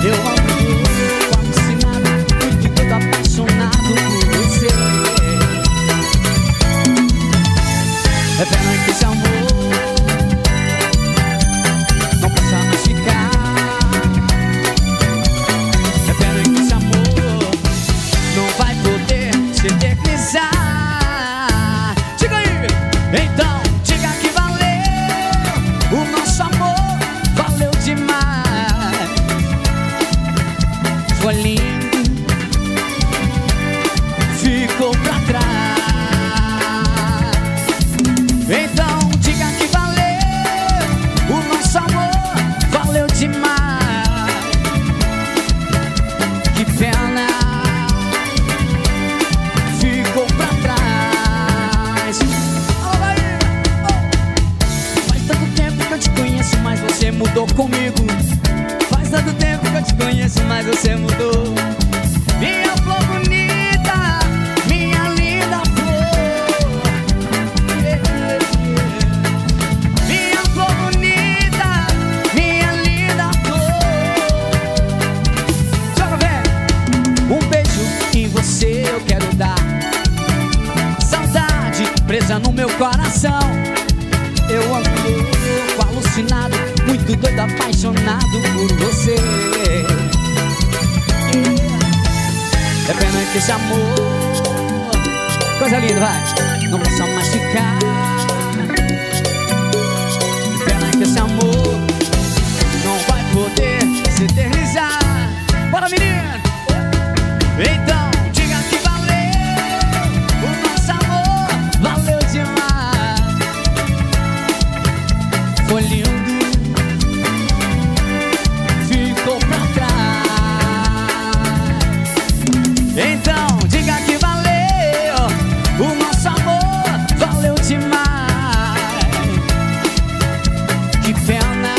Eu amo, alucinado, muito doido, apaixonado por você. É pena que esse amor não possa mais ficar. É pena que esse amor não vai poder se eternizar. Diga aí, então diga que valeu. O nosso amor valeu demais. Foi lindo, ficou pra trás. Então diga que valeu. O nosso amor valeu demais. Que pena, ficou pra trás. Olha aí, oh. Faz tanto tempo que eu te conheço, mas você mudou comigo. Faz tanto tempo que eu te conheço, mas você mudou. Minha flor bonita, minha linda flor. Minha flor bonita, minha linda flor. Joga, velho. Um beijo em você eu quero dar. Saudade presa no meu coração. Eu amo, alucinado, muito doido, apaixonado por você. É pena que esse amor, coisa linda, vai, não possa mais ficar. É pena que esse amor não vai poder se eternizar. Bora, menino! Então diga que valeu. O nosso amor valeu demais. Foi lindo, ficou pra trás. Então diga que valeu. O nosso amor valeu demais. Que pena,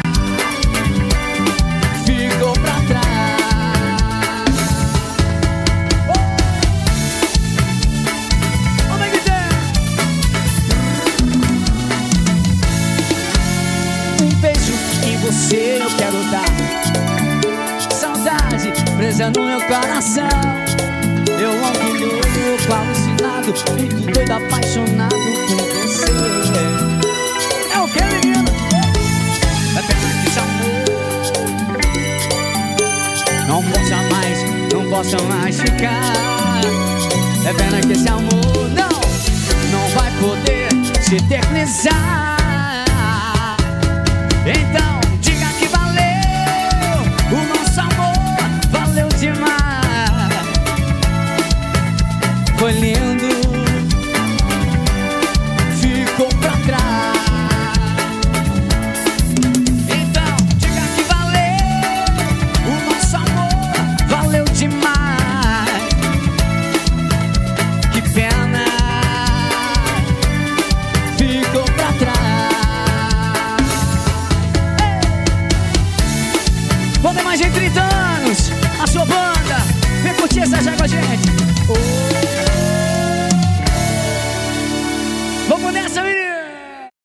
ficou pra trás. Oh, vem que tem. Um beijo em você eu quero dar. Saudade presa no meu coração. Eu amo louco, alucinado, muito doido, apaixonado por você. É o que, menino? É pena que esse amor não possa mais ficar. É pena que esse amor não vai poder se eternizar. Então diga que valeu. O nosso amor valeu demais. Foi lindo, ficou pra trás. Então diga que valeu. O nosso amor valeu demais. Que pena, ficou pra trás. Vou ter mais de 30 anos. A sua banda, vem curtir essa já com a gente. Oh.